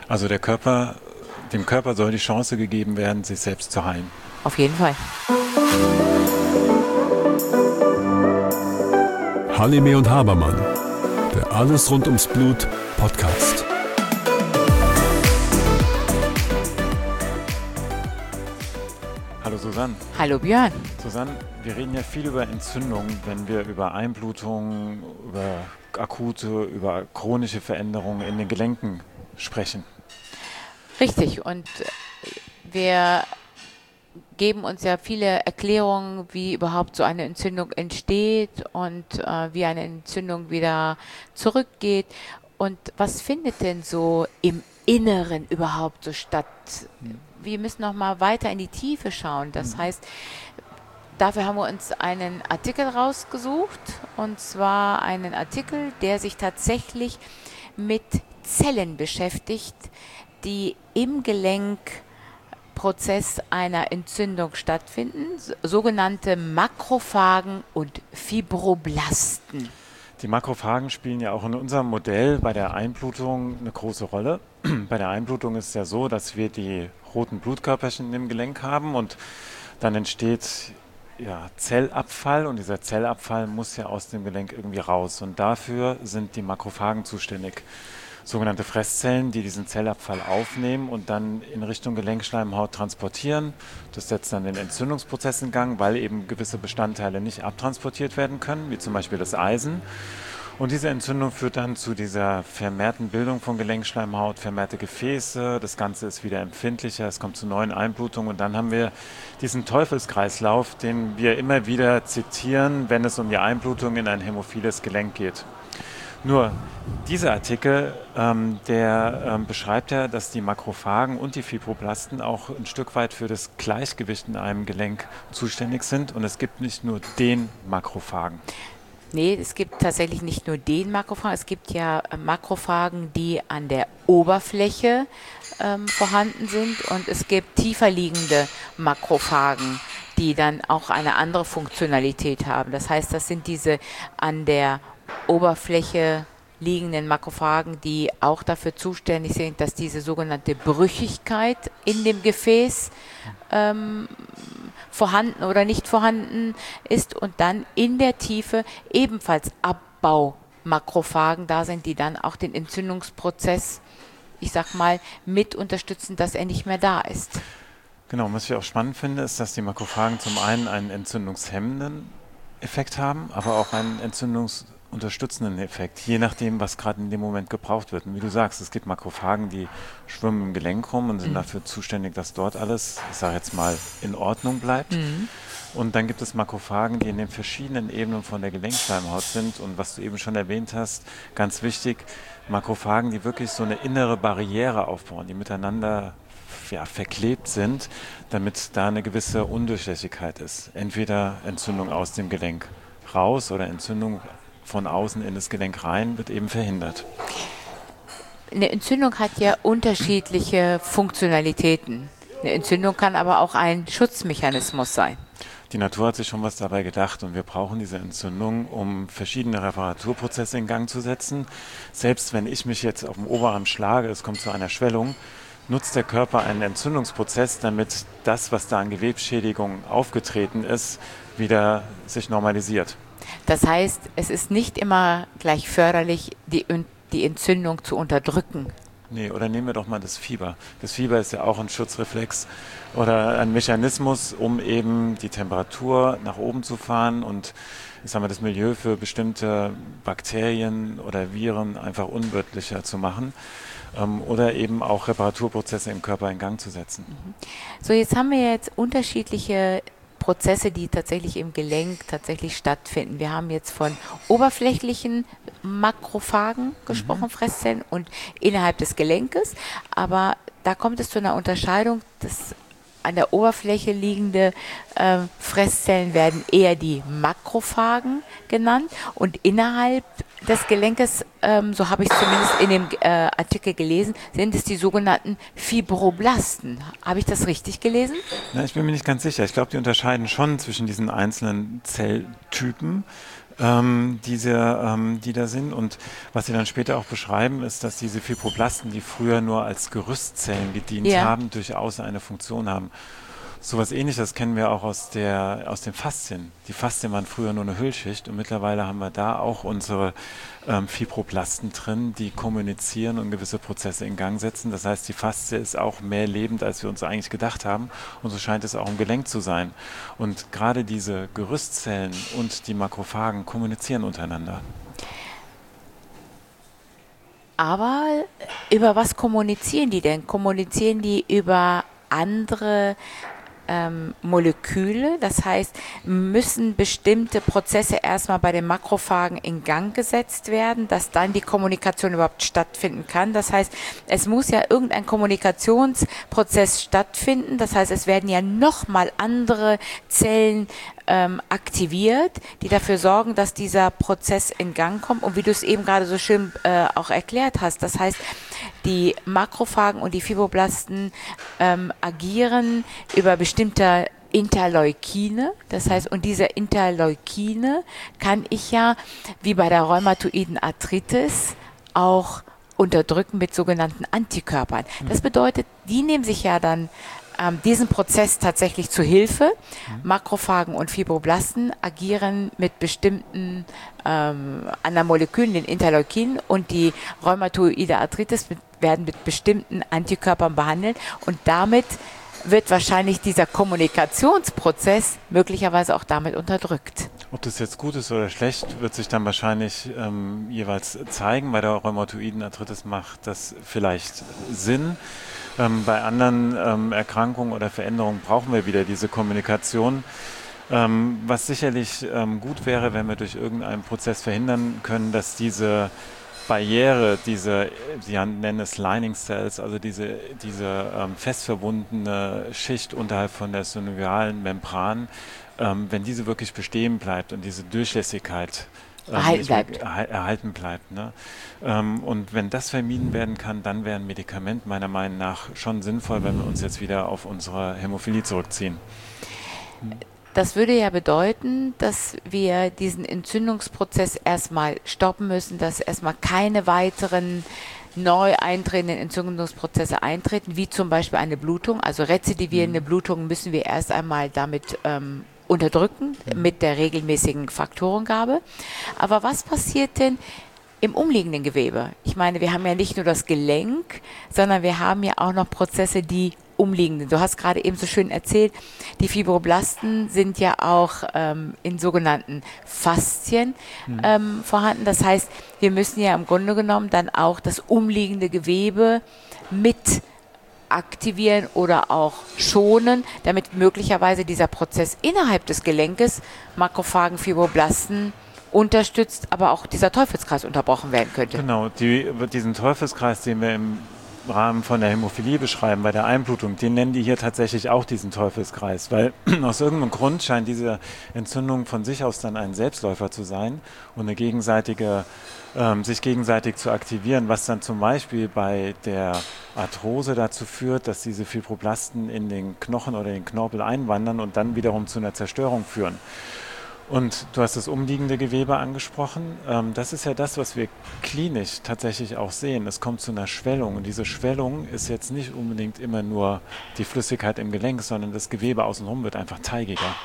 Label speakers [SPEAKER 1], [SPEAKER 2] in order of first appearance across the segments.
[SPEAKER 1] Also dem Körper soll die Chance gegeben werden, sich selbst zu heilen.
[SPEAKER 2] Auf jeden Fall.
[SPEAKER 3] Halime und Habermann, der Alles rund ums Blut Podcast.
[SPEAKER 1] Hallo Susanne.
[SPEAKER 2] Hallo Björn.
[SPEAKER 1] Susanne, wir reden ja viel über Entzündungen, wenn wir über Einblutungen, über akute, über chronische Veränderungen in den Gelenken sprechen.
[SPEAKER 2] Richtig, und wir geben uns ja viele Erklärungen, wie überhaupt so eine Entzündung entsteht und wie eine Entzündung wieder zurückgeht. Und was findet denn so im Inneren überhaupt so statt? Wir müssen noch mal weiter in die Tiefe schauen. Das heißt, dafür haben wir uns einen Artikel rausgesucht, und zwar einen Artikel, der sich tatsächlich mit Zellen beschäftigt, die im Gelenkprozess einer Entzündung stattfinden, sogenannte Makrophagen und Fibroblasten.
[SPEAKER 1] Die Makrophagen spielen ja auch in unserem Modell bei der Einblutung eine große Rolle. Bei der Einblutung ist es ja so, dass wir die roten Blutkörperchen im Gelenk haben und dann entsteht Zellabfall, und dieser Zellabfall muss ja aus dem Gelenk irgendwie raus, und dafür sind die Makrophagen zuständig. Sogenannte Fresszellen, die diesen Zellabfall aufnehmen und dann in Richtung Gelenkschleimhaut transportieren. Das setzt dann den Entzündungsprozess in Gang, weil eben gewisse Bestandteile nicht abtransportiert werden können, wie zum Beispiel das Eisen. Und diese Entzündung führt dann zu dieser vermehrten Bildung von Gelenkschleimhaut, vermehrte Gefäße, das Ganze ist wieder empfindlicher, es kommt zu neuen Einblutungen, und dann haben wir diesen Teufelskreislauf, den wir immer wieder zitieren, wenn es um die Einblutung in ein hämophiles Gelenk geht. Nur dieser Artikel, beschreibt ja, dass die Makrophagen und die Fibroblasten auch ein Stück weit für das Gleichgewicht in einem Gelenk zuständig sind, und es gibt nicht nur den Makrophagen.
[SPEAKER 2] Nee, es gibt tatsächlich nicht nur den Makrophagen, es gibt ja Makrophagen, die an der Oberfläche vorhanden sind, und es gibt tiefer liegende Makrophagen, die dann auch eine andere Funktionalität haben. Das heißt, das sind diese an der Oberfläche liegenden Makrophagen, die auch dafür zuständig sind, dass diese sogenannte Brüchigkeit in dem Gefäß vorhanden oder nicht vorhanden ist, und dann in der Tiefe ebenfalls Abbaumakrophagen da sind, die dann auch den Entzündungsprozess, ich sag mal, mit unterstützen, dass er nicht mehr da ist.
[SPEAKER 1] Genau, was ich auch spannend finde, ist, dass die Makrophagen zum einen einen entzündungshemmenden Effekt haben, aber auch einen entzündungsunterstützenden Effekt, je nachdem, was gerade in dem Moment gebraucht wird. Und wie du sagst, es gibt Makrophagen, die schwimmen im Gelenk rum und sind dafür zuständig, dass dort alles, ich sage jetzt mal, in Ordnung bleibt. Und dann gibt es Makrophagen, die in den verschiedenen Ebenen von der Gelenkschleimhaut sind, und was du eben schon erwähnt hast, ganz wichtig, Makrophagen, die wirklich so eine innere Barriere aufbauen, die miteinander verklebt sind, damit da eine gewisse Undurchlässigkeit ist. Entweder Entzündung aus dem Gelenk raus oder Entzündung von außen in das Gelenk rein wird eben verhindert.
[SPEAKER 2] Eine Entzündung hat ja unterschiedliche Funktionalitäten. Eine Entzündung kann aber auch ein Schutzmechanismus sein.
[SPEAKER 1] Die Natur hat sich schon was dabei gedacht, und wir brauchen diese Entzündung, um verschiedene Reparaturprozesse in Gang zu setzen. Selbst wenn ich mich jetzt auf dem Oberarm schlage, es kommt zu einer Schwellung, nutzt der Körper einen Entzündungsprozess, damit das, was da an Gewebsschädigung aufgetreten ist, wieder sich normalisiert.
[SPEAKER 2] Das heißt, es ist nicht immer gleich förderlich, die Entzündung zu unterdrücken.
[SPEAKER 1] Nee, oder nehmen wir doch mal das Fieber. Das Fieber ist ja auch ein Schutzreflex oder ein Mechanismus, um eben die Temperatur nach oben zu fahren und, ich sag mal, das Milieu für bestimmte Bakterien oder Viren einfach unwirtlicher zu machen. Oder eben auch Reparaturprozesse im Körper in Gang zu setzen.
[SPEAKER 2] So, jetzt haben wir jetzt unterschiedliche Prozesse, die tatsächlich im Gelenk tatsächlich stattfinden. Wir haben jetzt von oberflächlichen Makrophagen gesprochen, Fresszellen, und innerhalb des Gelenkes, aber da kommt es zu einer Unterscheidung, dass an der Oberfläche liegende Fresszellen werden eher die Makrophagen genannt, und innerhalb des Gelenkes, so habe ich es zumindest in dem Artikel gelesen, sind es die sogenannten Fibroblasten. Habe ich das richtig gelesen?
[SPEAKER 1] Na, ich bin mir nicht ganz sicher. Ich glaube, die unterscheiden schon zwischen diesen einzelnen Zelltypen. die da sind. Und was sie dann später auch beschreiben, ist, dass diese Fibroblasten, die früher nur als Gerüstzellen gedient haben, durchaus eine Funktion haben. So was Ähnliches kennen wir auch aus den Faszien. Die Faszien waren früher nur eine Hüllschicht und mittlerweile haben wir da auch unsere Fibroblasten drin, die kommunizieren und gewisse Prozesse in Gang setzen. Das heißt, die Faszie ist auch mehr lebend, als wir uns eigentlich gedacht haben. Und so scheint es auch im Gelenk zu sein. Und gerade diese Gerüstzellen und die Makrophagen kommunizieren untereinander.
[SPEAKER 2] Aber über was kommunizieren die denn? Kommunizieren die über andere Moleküle, das heißt, müssen bestimmte Prozesse erstmal bei den Makrophagen in Gang gesetzt werden, dass dann die Kommunikation überhaupt stattfinden kann. Das heißt, es muss ja irgendein Kommunikationsprozess stattfinden. Das heißt, es werden ja nochmal andere Zellen aktiviert, die dafür sorgen, dass dieser Prozess in Gang kommt. Und wie du es eben gerade so schön auch erklärt hast, das heißt, die Makrophagen und die Fibroblasten agieren über bestimmte Interleukine. Das heißt, und diese Interleukine kann ich ja, wie bei der rheumatoiden Arthritis, auch unterdrücken mit sogenannten Antikörpern. Das bedeutet, die nehmen sich ja dann diesen Prozess tatsächlich zu Hilfe. Makrophagen und Fibroblasten agieren mit bestimmten anderen Molekülen, den Interleukinen, und die rheumatoide Arthritis werden mit bestimmten Antikörpern behandelt und damit wird wahrscheinlich dieser Kommunikationsprozess möglicherweise auch damit unterdrückt.
[SPEAKER 1] Ob das jetzt gut ist oder schlecht, wird sich dann wahrscheinlich jeweils zeigen. Bei der rheumatoiden Arthritis macht das vielleicht Sinn. Bei anderen Erkrankungen oder Veränderungen brauchen wir wieder diese Kommunikation. Was sicherlich gut wäre, wenn wir durch irgendeinen Prozess verhindern können, dass diese Barriere, Sie nennen es Lining Cells, also diese fest verbundene Schicht unterhalb von der synovialen Membran, wenn diese wirklich bestehen bleibt und diese Durchlässigkeit erhalten bleibt. Ne? Und wenn das vermieden werden kann, dann wäre ein Medikament meiner Meinung nach schon sinnvoll, wenn wir uns jetzt wieder auf unsere Hämophilie zurückziehen.
[SPEAKER 2] Das würde ja bedeuten, dass wir diesen Entzündungsprozess erstmal stoppen müssen, dass erstmal keine weiteren neu eintretenden Entzündungsprozesse eintreten, wie zum Beispiel eine Blutung. Also rezidivierende Blutungen müssen wir erst einmal damit unterdrücken, mit der regelmäßigen Faktorengabe. Aber was passiert denn im umliegenden Gewebe? Ich meine, wir haben ja nicht nur das Gelenk, sondern wir haben ja auch noch Prozesse, die umliegenden. Du hast gerade eben so schön erzählt, die Fibroblasten sind ja auch in sogenannten Faszien vorhanden. Das heißt, wir müssen ja im Grunde genommen dann auch das umliegende Gewebe mit aktivieren oder auch schonen, damit möglicherweise dieser Prozess innerhalb des Gelenkes, Makrophagen, Fibroblasten, unterstützt, aber auch dieser Teufelskreis unterbrochen werden könnte.
[SPEAKER 1] Genau, diesen Teufelskreis, den wir im Rahmen von der Hämophilie beschreiben, bei der Einblutung, den nennen die hier tatsächlich auch diesen Teufelskreis, weil aus irgendeinem Grund scheint diese Entzündung von sich aus dann ein Selbstläufer zu sein und eine sich gegenseitig zu aktivieren, was dann zum Beispiel bei der Arthrose dazu führt, dass diese Fibroblasten in den Knochen oder den Knorpel einwandern und dann wiederum zu einer Zerstörung führen. Und du hast das umliegende Gewebe angesprochen. Das ist ja das, was wir klinisch tatsächlich auch sehen. Es kommt zu einer Schwellung und diese Schwellung ist jetzt nicht unbedingt immer nur die Flüssigkeit im Gelenk, sondern das Gewebe außenrum wird einfach teigiger.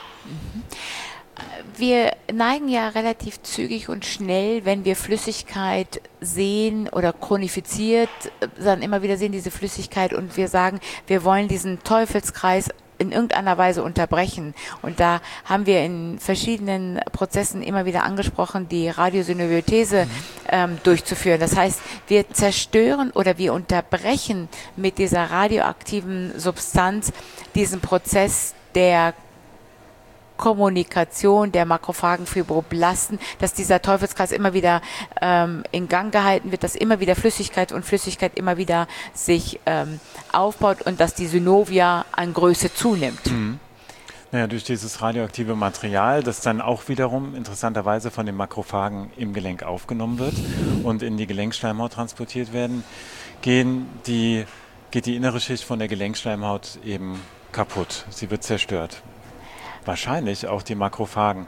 [SPEAKER 2] Wir neigen ja relativ zügig und schnell, wenn wir Flüssigkeit sehen oder chronifiziert, dann immer wieder sehen diese Flüssigkeit und wir sagen, wir wollen diesen Teufelskreis in irgendeiner Weise unterbrechen. Und da haben wir in verschiedenen Prozessen immer wieder angesprochen, die Radiosynoviotese durchzuführen. Das heißt, wir zerstören oder wir unterbrechen mit dieser radioaktiven Substanz diesen Prozess der Kommunikation der Makrophagen, Fibroblasten, dass dieser Teufelskreis immer wieder in Gang gehalten wird, dass immer wieder Flüssigkeit immer wieder sich aufbaut und dass die Synovia an Größe zunimmt.
[SPEAKER 1] Naja, durch dieses radioaktive Material, das dann auch wiederum interessanterweise von den Makrophagen im Gelenk aufgenommen wird und in die Gelenkschleimhaut transportiert werden, geht die innere Schicht von der Gelenkschleimhaut eben kaputt. Sie wird zerstört. Wahrscheinlich auch die Makrophagen.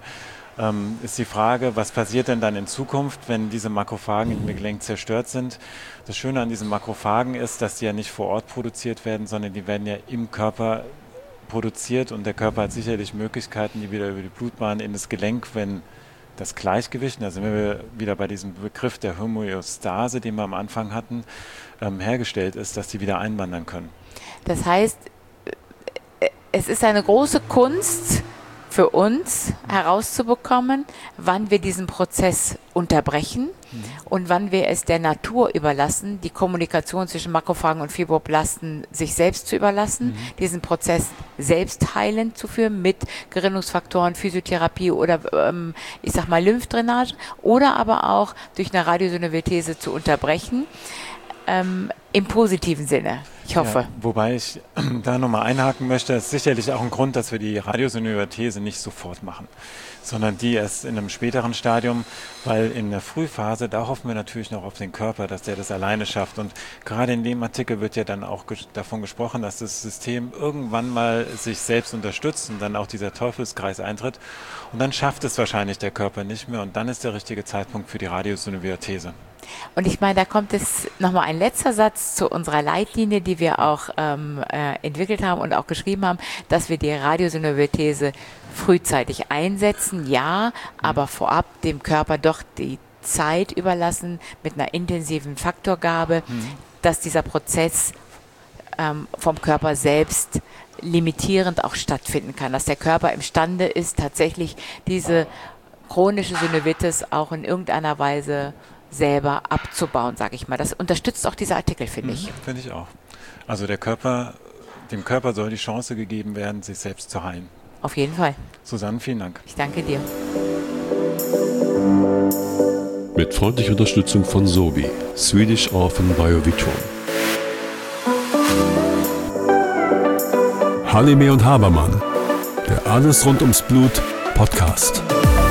[SPEAKER 1] ist die Frage, was passiert denn dann in Zukunft, wenn diese Makrophagen im Gelenk zerstört sind? Das Schöne an diesen Makrophagen ist, dass die ja nicht vor Ort produziert werden, sondern die werden ja im Körper produziert und der Körper hat sicherlich Möglichkeiten, die wieder über die Blutbahn in das Gelenk, wenn das Gleichgewicht, da sind wir wieder bei diesem Begriff der Homöostase, den wir am Anfang hatten, hergestellt ist, dass die wieder einwandern können.
[SPEAKER 2] Das heißt, es ist eine große Kunst für uns herauszubekommen, wann wir diesen Prozess unterbrechen und wann wir es der Natur überlassen, die Kommunikation zwischen Makrophagen und Fibroblasten sich selbst zu überlassen, diesen Prozess selbst heilend zu führen mit Gerinnungsfaktoren, Physiotherapie oder ich sag mal Lymphdrainage oder aber auch durch eine Radiosynovithese zu unterbrechen, im positiven Sinne. Ich hoffe.
[SPEAKER 1] Ja, wobei ich da nochmal einhaken möchte, ist sicherlich auch ein Grund, dass wir die Radiosynovithese nicht sofort machen, sondern die erst in einem späteren Stadium, weil in der Frühphase, da hoffen wir natürlich noch auf den Körper, dass der das alleine schafft. Und gerade in dem Artikel wird ja dann auch davon gesprochen, dass das System irgendwann mal sich selbst unterstützt und dann auch dieser Teufelskreis eintritt. Und dann schafft es wahrscheinlich der Körper nicht mehr und dann ist der richtige Zeitpunkt für die Radiosynovithese.
[SPEAKER 2] Und ich meine, da kommt es nochmal ein letzter Satz zu unserer Leitlinie, die wir auch entwickelt haben und auch geschrieben haben, dass wir die Radiosynovithese frühzeitig einsetzen, ja, aber vorab dem Körper doch die Zeit überlassen mit einer intensiven Faktorgabe, dass dieser Prozess vom Körper selbst limitierend auch stattfinden kann, dass der Körper imstande ist, tatsächlich diese chronische Synovitis auch in irgendeiner Weise selber abzubauen, sage ich mal. Das unterstützt auch dieser Artikel, finde ich.
[SPEAKER 1] Finde ich auch. Also dem Körper soll die Chance gegeben werden, sich selbst zu heilen.
[SPEAKER 2] Auf jeden Fall.
[SPEAKER 1] Susanne, vielen Dank.
[SPEAKER 2] Ich danke dir.
[SPEAKER 3] Mit freundlicher Unterstützung von Sobi, Swedish Orphan Biovitron. Halime und Habermann, der Alles rund ums Blut Podcast.